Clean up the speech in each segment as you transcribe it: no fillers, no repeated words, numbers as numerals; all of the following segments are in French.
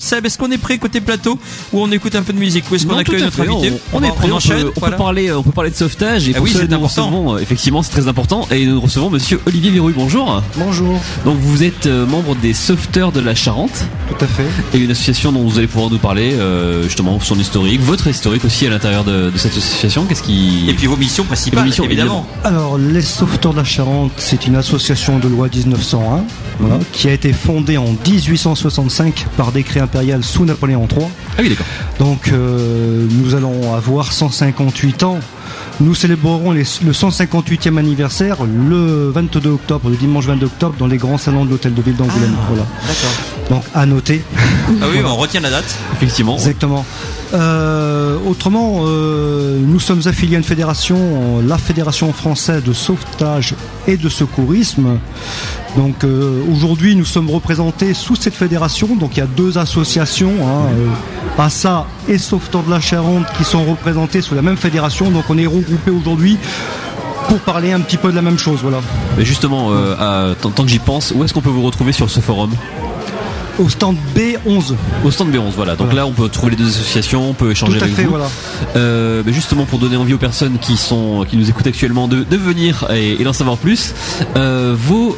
Seb, est-ce qu'on est prêt côté plateau ou on écoute un peu de musique? Ou est-ce qu'on accueille notre invité? On est prêt, enchaîne, on peut parler de sauvetage et pour ça, nous recevons, effectivement, c'est très important, et nous recevons monsieur Olivier Virouille. Bonjour. Bonjour. Donc vous êtes membre des Sauveteurs de la Charente. Tout à fait. Et une association dont vous allez pouvoir nous parler, justement, son historique, votre historique aussi à l'intérieur de cette association. Et puis vos missions principales, évidemment. Alors, les Sauveteurs de la Charente, c'est une association de loi 1901, voilà, qui a été fondée en 1865 par décret impérial sous Napoléon III. Ah oui, d'accord. Donc, nous allons avoir 158 ans. Nous célébrerons le 158e anniversaire le 22 octobre, le dimanche 22 octobre, dans les grands salons de l'hôtel de ville d'Angoulême. Voilà. D'accord. Donc, à noter. Ah oui, on retient la date. Effectivement. Exactement. Autrement, nous sommes affiliés à une fédération, la Fédération française de sauvetage et de secourisme. Donc aujourd'hui, nous sommes représentés sous cette fédération. Donc il y a deux associations, ASSA et Sauveteurs de la Charente, qui sont représentés sous la même fédération. Donc on est regroupés aujourd'hui pour parler un petit peu de la même chose. Voilà. Mais justement, tant que j'y pense, où est-ce qu'on peut vous retrouver sur ce forum ? Au stand B11. Au stand B11, voilà. Donc là, on peut trouver les deux associations, on peut échanger avec vous. Voilà. Mais justement, pour donner envie aux personnes qui nous écoutent actuellement de venir et d'en savoir plus, on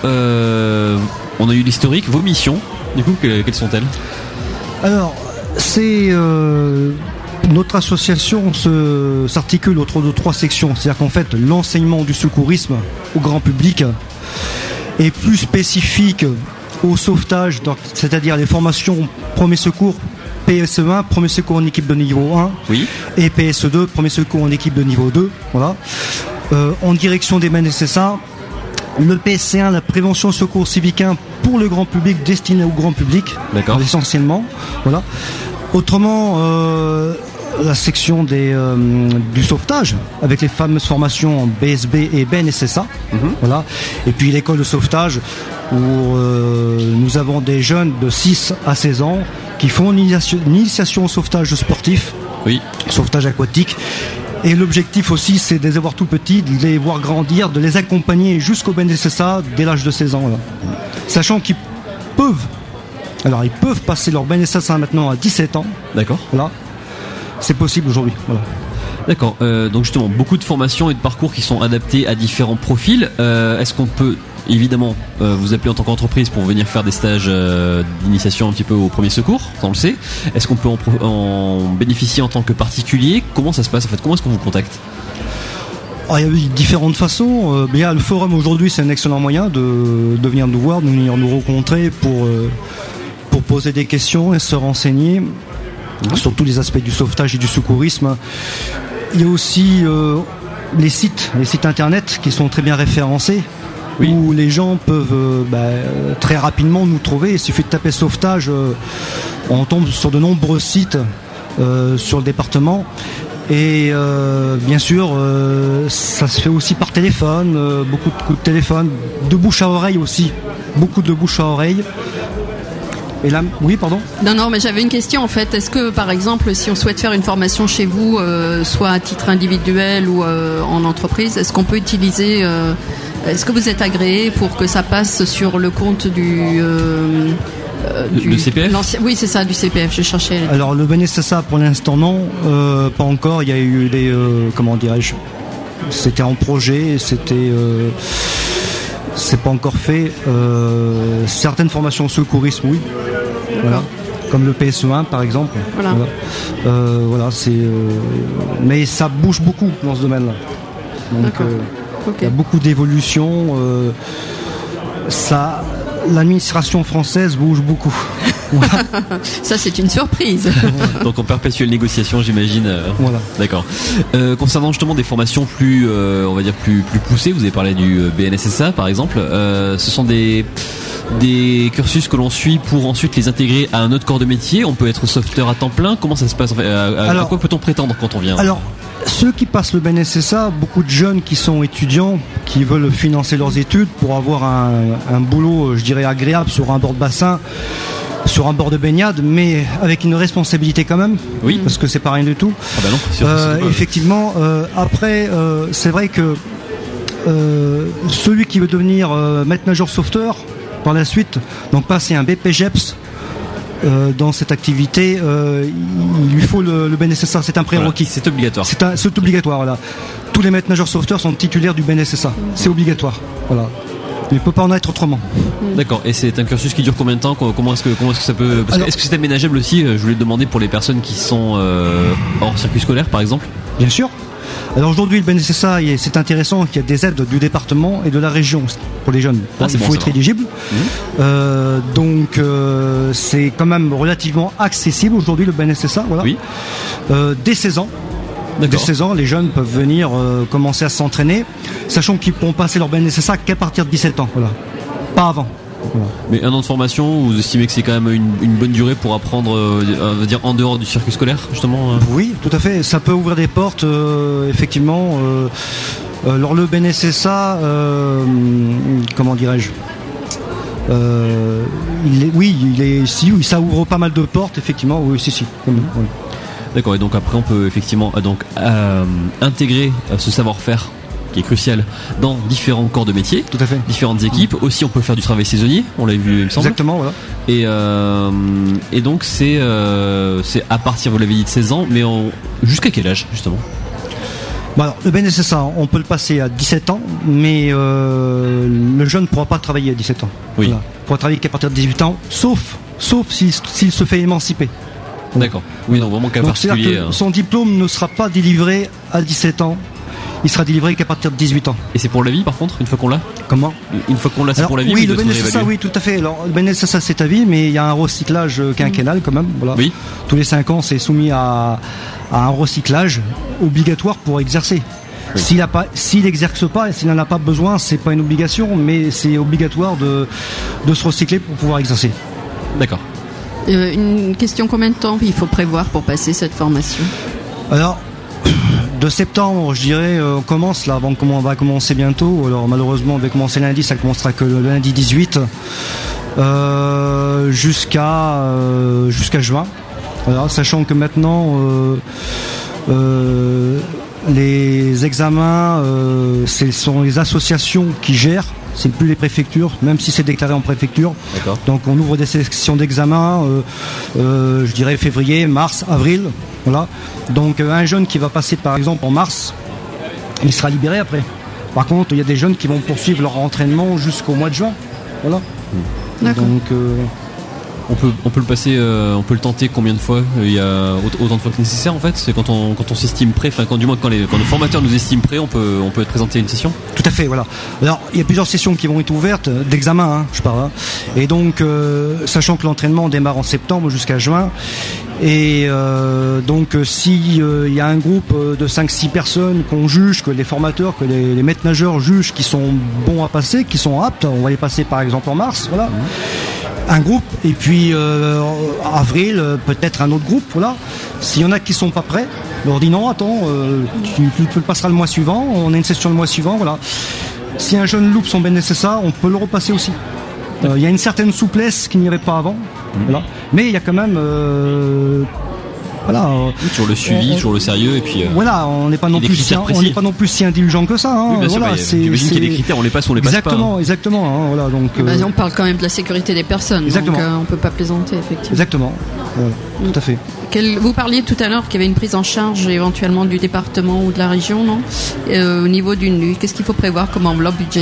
a eu l'historique, vos missions. Du coup, quelles sont-elles ? Alors, c'est notre association s'articule autour de 3 sections. C'est-à-dire qu'en fait, l'enseignement du secourisme au grand public est plus spécifique au sauvetage, c'est-à-dire les formations premier secours, PSE1, premier secours en équipe de niveau 1, oui, et PSE2, premier secours en équipe de niveau 2, voilà. En direction des BNSSA, le PSC1, la prévention secours civique 1 pour le grand public, destiné au grand public, essentiellement, voilà. Autrement, la section du sauvetage avec les fameuses formations en BSB et BNSSA, voilà. Et puis l'école de sauvetage où nous avons des jeunes de 6 à 16 ans qui font une initiation au sauvetage sportif, oui, sauvetage aquatique. Et l'objectif aussi, c'est de les avoir tout petits, de les voir grandir, de les accompagner jusqu'au BNSSA dès l'âge de 16 ans. Là. Sachant qu'ils peuvent passer leur BNSSA maintenant à 17 ans. D'accord. Voilà. C'est possible aujourd'hui. Voilà. D'accord. Donc justement, beaucoup de formations et de parcours qui sont adaptés à différents profils. Est-ce qu'on peut évidemment vous appeler en tant qu'entreprise pour venir faire des stages d'initiation un petit peu au premier secours, ça on le sait. Est-ce qu'on peut en bénéficier en tant que particulier ? Comment ça se passe en fait ? Comment est-ce qu'on vous contacte ? Il y a différentes façons. Bien, le forum aujourd'hui, c'est un excellent moyen de venir nous voir, de venir nous rencontrer pour poser des questions et se renseigner sur tous les aspects du sauvetage et du secourisme. Il y a aussi les sites internet qui sont très bien référencés, oui, où les gens peuvent très rapidement nous trouver. Il suffit de taper sauvetage, on tombe sur de nombreux sites sur le département. Et bien sûr, ça se fait aussi par téléphone, beaucoup de coups de téléphone, de bouche à oreille aussi, beaucoup de bouche à oreille. Et là, oui, pardon ? Non, mais j'avais une question en fait. Est-ce que, par exemple, si on souhaite faire une formation chez vous, soit à titre individuel ou en entreprise, est-ce qu'on peut utiliser est-ce que vous êtes agréé pour que ça passe sur le compte du CPF ? Oui, c'est ça, du CPF. Je cherchais. Alors le BNSSA pour l'instant non, pas encore. Il y a eu des comment dirais-je ? C'était en projet, c'est pas encore fait. Certaines formations secourisme, oui. Voilà. Comme le PSE1 par exemple. Voilà. Voilà, c'est. Mais ça bouge beaucoup dans ce domaine-là. Donc il y a beaucoup d'évolutions. L'administration française bouge beaucoup. Ça, c'est une surprise. Donc en perpétuelle négociation, j'imagine. Voilà. D'accord. Concernant justement des formations plus, on va dire plus poussées, vous avez parlé du BNSSA par exemple. Ce sont des cursus que l'on suit pour ensuite les intégrer à un autre corps de métier. On peut être sauveteur à temps plein. Comment ça se passe ? À quoi peut-on prétendre quand on vient ? Alors, ceux qui passent le BNSSA, beaucoup de jeunes qui sont étudiants, qui veulent financer leurs études pour avoir un boulot, je dirais, agréable sur un bord de bassin, sur un bord de baignade, mais avec une responsabilité quand même, oui, parce que c'est pas rien du tout. Ah bah non, effectivement, après, c'est vrai que celui qui veut devenir maître nageur sauveteur, par la suite, donc passer un BPGEPS, dans cette activité, il lui faut le BNSSA, c'est un prérequis. Voilà, c'est obligatoire. C'est obligatoire, voilà. Tous les maîtres nageurs sauveteurs sont titulaires du BNSSA, c'est obligatoire, voilà. Il ne peut pas en être autrement. D'accord. Et c'est un cursus qui dure combien de temps ? Comment est-ce que ça peut ? Est-ce que c'est aménageable aussi ? Je voulais te demander pour les personnes qui sont hors circuit scolaire, par exemple. Bien sûr. Alors aujourd'hui, le BNSSA, c'est intéressant qu'il y a des aides du département et de la région pour les jeunes. Il faut être éligible. Donc c'est quand même relativement accessible aujourd'hui le BNSSA. Voilà. Oui. Dès 16 ans. Dès 16 ans, les jeunes peuvent venir commencer à s'entraîner, sachant qu'ils pourront passer leur BNSSA qu'à partir de 17 ans. Voilà. Pas avant. Voilà. Mais un an de formation, vous estimez que c'est quand même une bonne durée pour apprendre, on va dire, en dehors du circuit scolaire, justement Oui, tout à fait. Ça peut ouvrir des portes, effectivement. Alors le BNSSA, comment dirais-je, ça ouvre pas mal de portes, effectivement. Oui, si. Oui. D'accord. Et donc après, on peut effectivement intégrer ce savoir-faire qui est crucial dans différents corps de métier, tout à fait, différentes équipes. Aussi, on peut faire du travail saisonnier, on l'a vu, il me semble. Exactement, voilà. Et donc c'est à partir, vous l'avez dit, de 16 ans, mais jusqu'à quel âge justement ? Alors, le BNSSA, on peut le passer à 17 ans, mais le jeune ne pourra pas travailler à 17 ans. Oui. Voilà. Il pourra travailler qu'à partir de 18 ans, sauf s'il se fait émanciper. D'accord. Oui, non, vraiment cas particulier. Que son diplôme ne sera pas délivré à 17 ans. Il sera délivré qu'à partir de 18 ans. Et c'est pour la vie, par contre, une fois qu'on l'a ? Comment ? Une fois qu'on l'a, c'est pour la vie. Oui, le BNSSA, oui, tout à fait. Alors, le BNSSA, c'est à vie, mais il y a un recyclage quinquennal quand même. Voilà. Oui. Tous les 5 ans, c'est soumis à un recyclage obligatoire pour exercer. Oui. S'il n'exerce pas et s'il n'en a pas besoin, c'est pas une obligation, mais c'est obligatoire de se recycler pour pouvoir exercer. D'accord. Une question, combien de temps il faut prévoir pour passer cette formation ? Alors, de septembre, je dirais, on commence là, on va commencer bientôt. Alors malheureusement, on va commencer lundi, ça ne commencera que le lundi 18, jusqu'à juin. Alors, sachant que maintenant, les examens, ce sont les associations qui gèrent. C'est plus les préfectures, même si c'est déclaré en préfecture. D'accord. Donc on ouvre des sections d'examen, je dirais février, mars, avril. Voilà. Donc un jeune qui va passer par exemple en mars, il sera libéré après. Par contre, il y a des jeunes qui vont poursuivre leur entraînement jusqu'au mois de juin. Voilà. D'accord. Donc on peut le passer, on peut le tenter combien de fois ? Il y a autant de fois que nécessaire en fait. C'est quand on s'estime prêt, enfin quand le formateur nous estime prêt, on peut être présenté à une session. Tout à fait, voilà. Alors il y a plusieurs sessions qui vont être ouvertes d'examen, je parle. Et donc sachant que l'entraînement démarre en septembre jusqu'à juin. Et donc si il y a un groupe de 5-6 personnes qu'on juge, que les formateurs, que les maîtres nageurs jugent qui sont bons à passer, qui sont aptes, on va les passer par exemple en mars, voilà. Un groupe, et puis avril, peut-être un autre groupe, voilà. S'il y en a qui sont pas prêts, on leur dit non, attends, tu le passeras le mois suivant, on a une session le mois suivant, voilà. Si un jeune loupe son BNSSA, on peut le repasser aussi. Il y a une certaine souplesse qui n'y avait pas avant, voilà. Mais il y a quand même toujours le suivi, toujours le sérieux, et puis voilà, on n'est pas non plus si indulgent que ça. Oui, bien sûr, j'imagine qu'il y a des critères, on les passe ou on les passe pas. Exactement. Voilà, donc. On parle quand même de la sécurité des personnes. Exactement. Donc on peut pas plaisanter, effectivement. Exactement. Voilà, tout à fait. Vous parliez tout à l'heure qu'il y avait une prise en charge éventuellement du département ou de la région, non ? Au niveau d'une nuit, qu'est-ce qu'il faut prévoir comme enveloppe budgétaire ?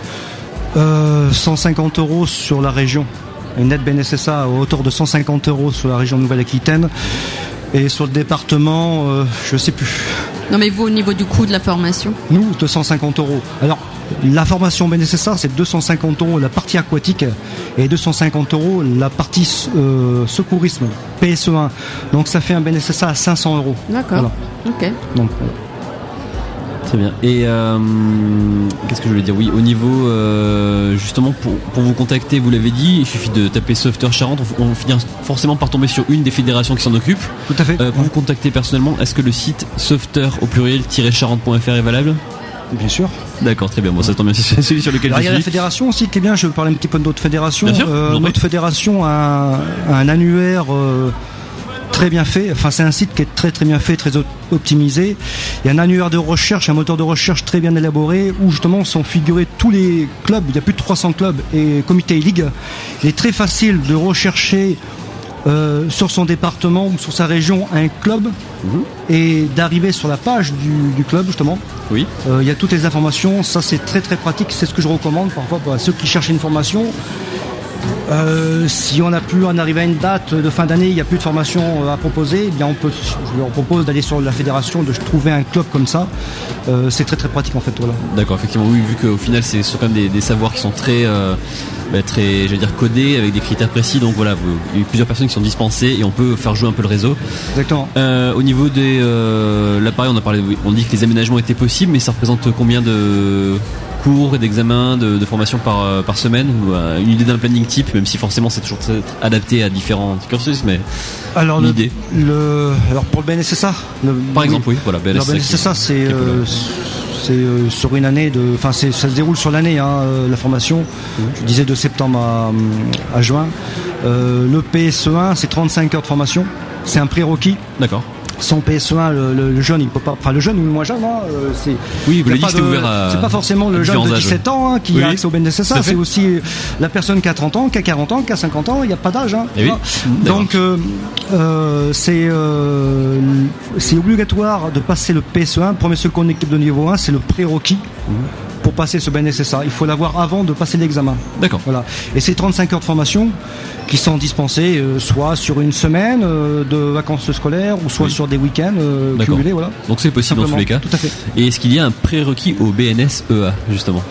150 € sur la région. Une aide BNSSA à hauteur de 150 € sur la région Nouvelle-Aquitaine. Et sur le département, je ne sais plus. Non, mais vous, au niveau du coût de la formation ? Nous, 250 €. Alors, la formation BNSSA, c'est 250 € la partie aquatique et 250 € la partie secourisme, PSE1. Donc, ça fait un BNSSA à 500 €. D'accord. Voilà. Ok. Donc, très bien. Et qu'est-ce que je voulais dire ? Oui, au niveau justement pour vous contacter, vous l'avez dit, il suffit de taper Sauveteur Charente. On finit forcément par tomber sur une des fédérations qui s'en occupe. Tout à fait. Pour vous contacter personnellement, est-ce que le site sauveteur au pluriel-charente.fr est valable ? Bien sûr. D'accord, très bien. Bon, ça tombe bien. C'est celui sur lequel je suis. Il y a la fédération aussi qui est bien. Je vais parler un petit peu de notre fédération. Bien sûr. Notre fédération a un annuaire. Très bien fait, enfin c'est un site qui est très très bien fait, très optimisé. Il y a un annuaire de recherche, un moteur de recherche très bien élaboré où justement sont figurés tous les clubs, il y a plus de 300 clubs et comités et ligues. Il est très facile de rechercher sur son département ou sur sa région un club et d'arriver sur la page du club justement. Oui. Il y a toutes les informations, ça c'est très très pratique, c'est ce que je recommande parfois pour ceux qui cherchent une formation. Si on n'a plus en arrivé à une date de fin d'année, il n'y a plus de formation à proposer, eh bien je leur propose d'aller sur la fédération, de trouver un club comme ça. C'est très très pratique en fait. Voilà. D'accord, effectivement, oui, vu qu'au final c'est quand même des savoirs qui sont très, j'allais dire codés avec des critères précis. Donc voilà, il y a plusieurs personnes qui sont dispensées et on peut faire jouer un peu le réseau. Exactement. Au niveau des l'appareil, on dit que les aménagements étaient possibles, mais ça représente combien de cours et d'examens de formation par semaine, ou une idée d'un planning type, même si forcément c'est toujours très adapté à différents cursus, mais alors une idée. Alors pour le BNSSA, par exemple, oui, voilà, BNSSA c'est sur une année ça se déroule sur l'année, la formation. Je disais de septembre à juin. Le PSE1 c'est 35 heures de formation, c'est un prérequis. D'accord. Sans PSE1, le jeune, il peut pas. Enfin, le jeune ou le moins jeune, c'est. Oui, vous l'avez dit, c'était ouvert à. C'est pas forcément le jeune de 17 ans qui a accès au BNSSA. C'est aussi la personne qui a 30 ans, qui a 40 ans, qui a 50 ans. Il n'y a pas d'âge. Oui. Donc, c'est obligatoire de passer le PSE1. Premier secours en équipe de niveau 1, c'est le prérequis. Pour passer ce BNSSA, il faut l'avoir avant de passer l'examen. D'accord. Voilà. Et c'est 35 heures de formation qui sont dispensées soit sur une semaine de vacances scolaires ou soit sur des week-ends cumulés. Voilà. Donc c'est possible dans tous les cas. Tout à fait. Et est-ce qu'il y a un prérequis au BNSEA justement?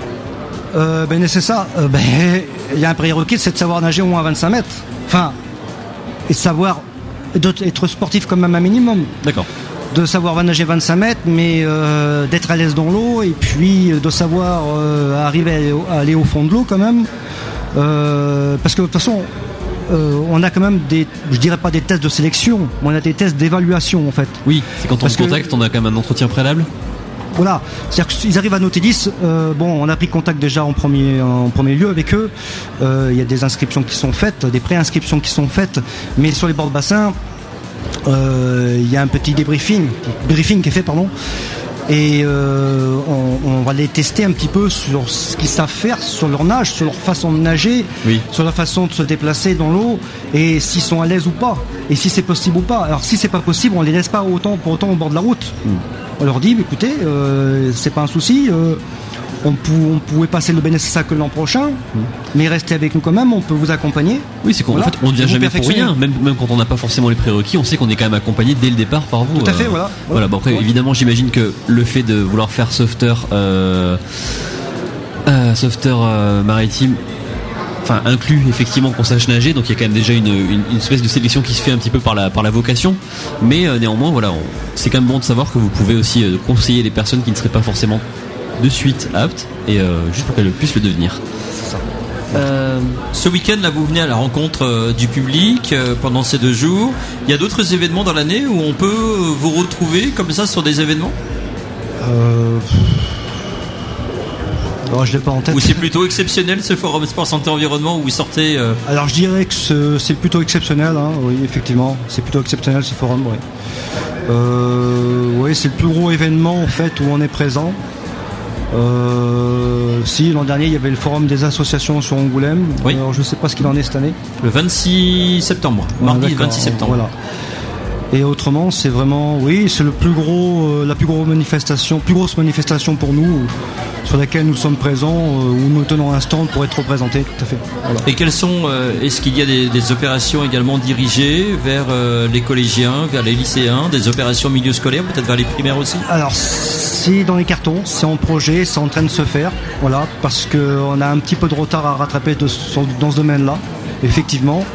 BNSSA, il y a un prérequis, c'est de savoir nager au moins à 25 mètres. Enfin, et de savoir être sportif quand même un minimum. D'accord. De savoir nager 25 mètres, mais d'être à l'aise dans l'eau et puis de savoir arriver à aller au fond de l'eau quand même. Parce que de toute façon, on a quand même je dirais pas des tests de sélection, mais on a des tests d'évaluation en fait. Oui, c'est quand on se contacte, on a quand même un entretien préalable. Voilà, c'est-à-dire qu'ils arrivent à Nautilus, on a pris contact déjà en premier lieu avec eux. Il y a des inscriptions qui sont faites, des pré-inscriptions qui sont faites, mais sur les bords de bassin, il y a un petit briefing qui est fait, et on va les tester un petit peu sur ce qu'ils savent faire, sur leur nage, sur leur façon de nager, sur la façon de se déplacer dans l'eau, et s'ils sont à l'aise ou pas, et si c'est possible ou pas. Alors si c'est pas possible, on les laisse pas pour autant au bord de la route. On leur dit, écoutez, c'est pas un souci, on pouvait passer le BNSSA que l'an prochain, mais restez avec nous quand même, on peut vous accompagner. Oui, c'est qu'en fait, on ne vient jamais pour rien, même quand on n'a pas forcément les prérequis, on sait qu'on est quand même accompagné dès le départ par vous. Tout à fait, voilà. Après, évidemment, j'imagine que le fait de vouloir faire sauveteur maritime, inclut effectivement qu'on sache nager, donc il y a quand même déjà une espèce de sélection qui se fait un petit peu par la vocation, mais néanmoins, c'est quand même bon de savoir que vous pouvez aussi conseiller les personnes qui ne seraient pas forcément de suite aptes, et juste pour qu'elles puissent le devenir. Ce week-end là, vous venez à la rencontre du public pendant ces 2 jours. Il y a d'autres événements dans l'année où on peut vous retrouver comme ça sur des événements? Je l'ai pas en tête. Ou c'est plutôt exceptionnel ce forum sport santé environnement où vous sortez Alors je dirais que c'est plutôt exceptionnel, oui, effectivement, c'est plutôt exceptionnel ce forum, oui. Oui, c'est le plus gros événement en fait où on est présent. Si l'an dernier il y avait le forum des associations sur Angoulême, alors je ne sais pas ce qu'il en est cette année. Le 26 septembre, mardi 26 septembre. Voilà. Et autrement, c'est vraiment, c'est la plus grosse manifestation pour nous, sur laquelle nous sommes présents, où nous tenons un stand pour être représentés, tout à fait. Voilà. Et est-ce qu'il y a des opérations également dirigées vers les collégiens, vers les lycéens, des opérations milieu scolaire, peut-être vers les primaires aussi? Alors, c'est dans les cartons, c'est en projet, c'est en train de se faire, parce qu'on a un petit peu de retard à rattraper dans ce domaine-là, effectivement.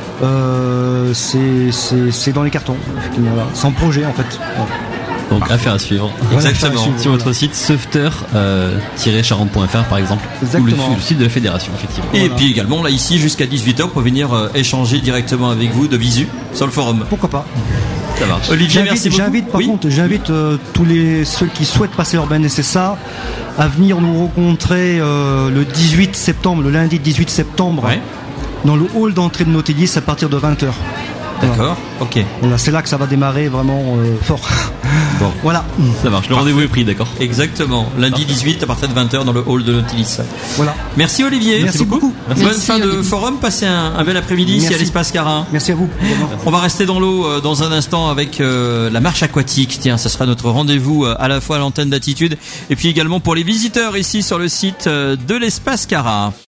C'est dans les cartons, effectivement, c'est en projet en fait. Donc affaire à suivre. Exactement. Sur votre site sauveteur-charente.fr par exemple. Exactement. Ou le site de la fédération, effectivement. Et puis également là ici jusqu'à 18h pour venir échanger directement avec vous de visu sur le forum. Pourquoi pas. Ça marche. Olivier, merci beaucoup. J'invite tous ceux qui souhaitent passer leur BNSSA à venir nous rencontrer le 18 septembre, le lundi 18 septembre. Dans le hall d'entrée de Nautilus à partir de 20h. D'accord, ok. C'est là que ça va démarrer vraiment fort. Bon. Voilà. Ça marche. Le rendez-vous est pris, d'accord. Exactement. Lundi 18 à partir de 20h dans le hall de Nautilus. Voilà. Merci Olivier. Merci beaucoup. Bonne Merci, fin de Olivier. forum. Passez un bel après-midi ici à Merci. l'Espace Carin. Merci à vous. On va rester dans l'eau dans un instant avec la marche aquatique. Tiens, ça sera notre rendez-vous à la fois à l'antenne d'Attitude et puis également pour les visiteurs ici sur le site de l'Espace Carin.